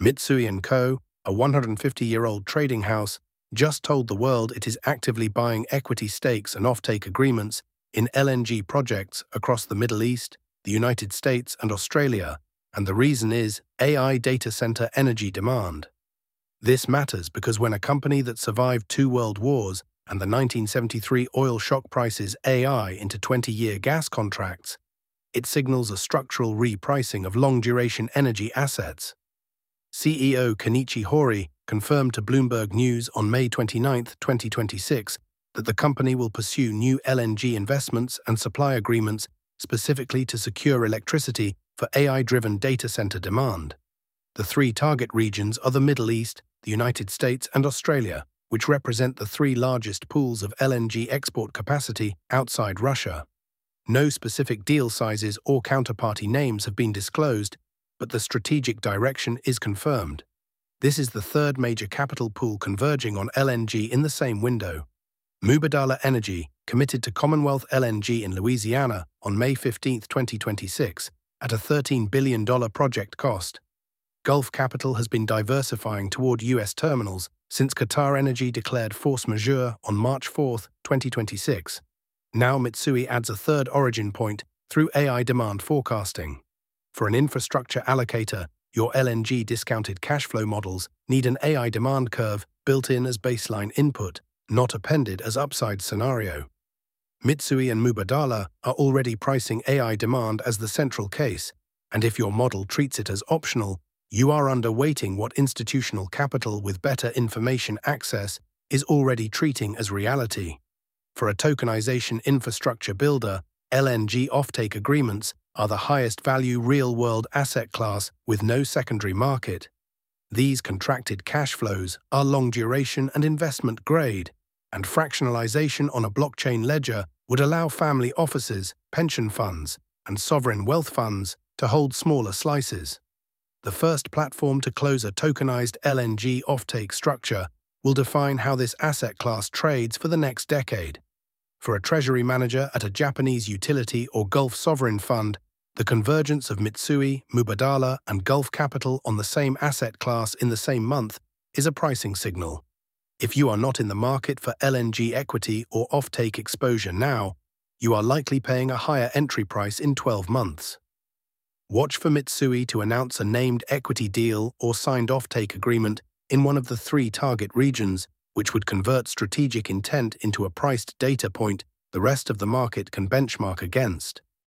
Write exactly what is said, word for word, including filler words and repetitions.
Mitsui and Co., a one hundred fifty-year-old trading house, just told the world it is actively buying equity stakes and offtake agreements in L N G projects across the Middle East, the United States, and Australia, and the reason is A I data center energy demand. This matters because when a company that survived two world wars and the nineteen seventy-three oil shock prices A I into twenty-year gas contracts, it signals a structural repricing of long-duration energy assets. C E O Kenichi Hori confirmed to Bloomberg News on May twenty-ninth, twenty twenty-six, that the company will pursue new L N G investments and supply agreements specifically to secure electricity for A I-driven data center demand. The three target regions are the Middle East, the United States, and Australia, which represent the three largest pools of L N G export capacity outside Russia. No specific deal sizes or counterparty names have been disclosed, but the strategic direction is confirmed. This is the third major capital pool converging on L N G in the same window. Mubadala Energy committed to Commonwealth L N G in Louisiana on May fifteenth, twenty twenty-six, at a thirteen billion dollars project cost. Gulf Capital has been diversifying toward U S terminals since Qatar Energy declared force majeure on March fourth, twenty twenty-six. Now Mitsui adds a third origin point through A I demand forecasting. For an infrastructure allocator, your L N G discounted cash flow models need an A I demand curve built in as baseline input, not appended as upside scenario. Mitsui and Mubadala are already pricing A I demand as the central case, and if your model treats it as optional, you are underweighting what institutional capital with better information access is already treating as reality. For a tokenization infrastructure builder, L N G offtake agreements are the highest value real-world asset class with no secondary market. These contracted cash flows are long duration and investment grade, and fractionalization on a blockchain ledger would allow family offices, pension funds, and sovereign wealth funds to hold smaller slices. The first platform to close a tokenized L N G offtake structure will define how this asset class trades for the next decade. For a treasury manager at a Japanese utility or Gulf sovereign fund, the convergence of Mitsui, Mubadala, and Gulf Capital on the same asset class in the same month is a pricing signal. If you are not in the market for L N G equity or offtake exposure now, you are likely paying a higher entry price in twelve months. Watch for Mitsui to announce a named equity deal or signed offtake agreement in one of the three target regions, which would convert strategic intent into a priced data point the rest of the market can benchmark against.